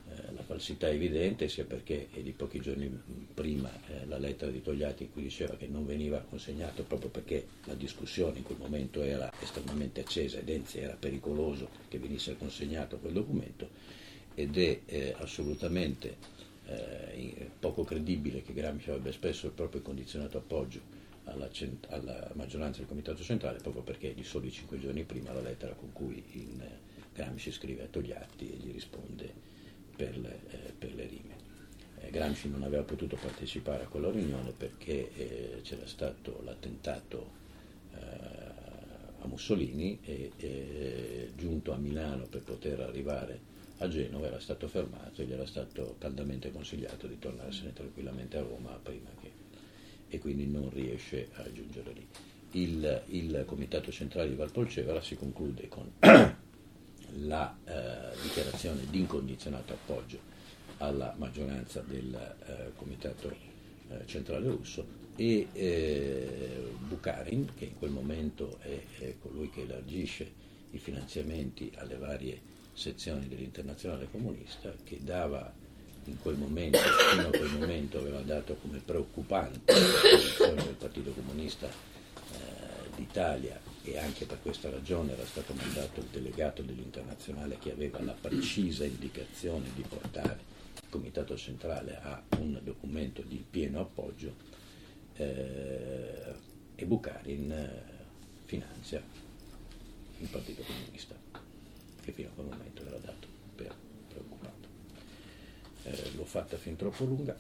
eh, la falsità è evidente, sia perché è di pochi giorni prima eh, la lettera di Togliatti in cui diceva che non veniva consegnato proprio perché la discussione in quel momento era estremamente accesa ed anzi era pericoloso che venisse consegnato quel documento, ed è eh, assolutamente eh, poco credibile che Gramsci avrebbe espresso il proprio condizionato appoggio alla, cent- alla maggioranza del Comitato Centrale proprio perché di soli cinque giorni prima la lettera con cui in, eh, Gramsci scrive a Togliatti e gli risponde per le, eh, per le rime. Eh, Gramsci non aveva potuto partecipare a quella riunione perché eh, c'era stato l'attentato eh, a Mussolini e eh, giunto a Milano per poter arrivare a Genova era stato fermato e gli era stato caldamente consigliato di tornarsene tranquillamente a Roma prima che, e quindi non riesce a giungere lì. Il, il Comitato Centrale di Valpolcevera si conclude con la eh, dichiarazione di incondizionato appoggio alla maggioranza del eh, Comitato eh, Centrale Russo e eh, Bukharin, che in quel momento è, è colui che elargisce i finanziamenti alle varie sezioni dell'Internazionale Comunista, che dava in quel momento, fino a quel momento aveva dato come preoccupante la posizione del Partito Comunista eh, d'Italia, e anche per questa ragione era stato mandato il delegato dell'Internazionale che aveva la precisa indicazione di portare il Comitato Centrale a un documento di pieno appoggio, eh, e Bukharin eh, finanzia il Partito Comunista, che fino a quel momento era dato per preoccupato. Eh, l'ho fatta fin troppo lunga.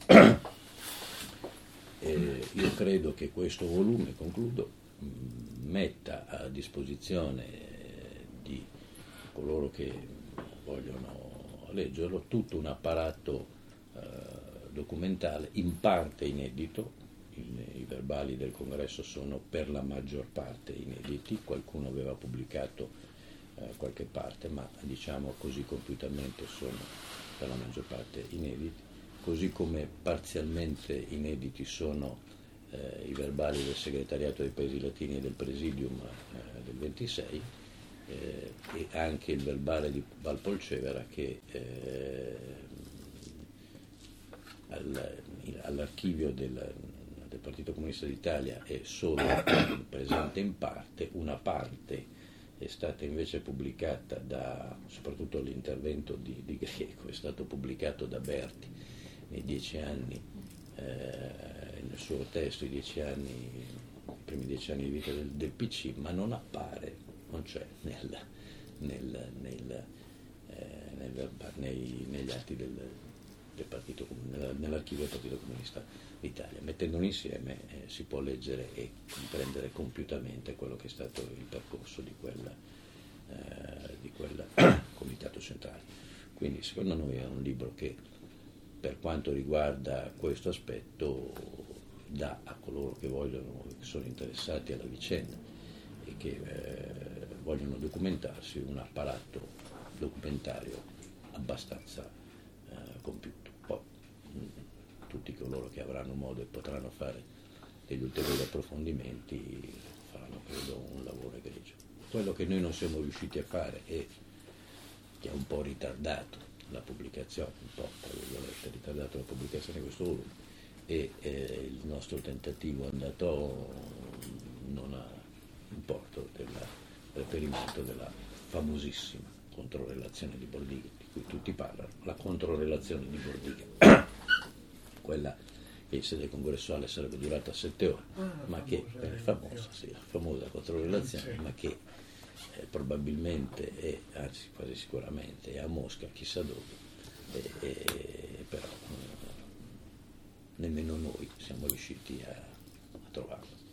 Eh, io credo che questo volume, concludo, mh, metta a disposizione eh, di coloro che vogliono leggerlo tutto un apparato eh, documentale, in parte inedito. I, I verbali del congresso sono per la maggior parte inediti, qualcuno aveva pubblicato eh, qualche parte, ma diciamo così compiutamente sono per la maggior parte inediti, così come parzialmente inediti sono eh, i verbali del segretariato dei Paesi Latini e del Presidium eh, del ventisei eh, e anche il verbale di Valpolcevera che eh, al, all'archivio del, del Partito Comunista d'Italia è solo presente in parte, una parte è stata invece pubblicata da, soprattutto l'intervento di, di Greco, è stato pubblicato da Berti nei dieci anni, eh, nel suo testo, i dieci anni, i primi dieci anni di vita del, del P C, ma non appare, non c'è nel, nel, nel, eh, nel, nei, negli atti del, del partito, nell'archivio del Partito Comunista d'Italia. Mettendoli insieme eh, si può leggere e comprendere compiutamente quello che è stato il percorso di quel, eh, di quel Comitato Centrale. Quindi secondo noi è un libro che, per quanto riguarda questo aspetto, dà a coloro che vogliono, che sono interessati alla vicenda e che eh, vogliono documentarsi, un apparato documentario abbastanza eh, compiuto. Poi mh, tutti coloro che avranno modo e potranno fare degli ulteriori approfondimenti faranno, credo, un lavoro egregio. Quello che noi non siamo riusciti a fare e che ha un po' ritardato la pubblicazione, un po' tra virgolette ritardato la pubblicazione di questo volume, e eh, il nostro tentativo è andato non a in porto del reperimento della famosissima controrelazione di Bordiga, di cui tutti parlano, la controrelazione di Bordiga, quella che in sede congressuale sarebbe durata sette ore, ah, ma che è famosa, sì, la famosa controrelazione, sì, ma che eh, probabilmente è, anzi quasi sicuramente, è a Mosca, chissà dove, e, e, però eh, nemmeno noi siamo riusciti a, a trovarla.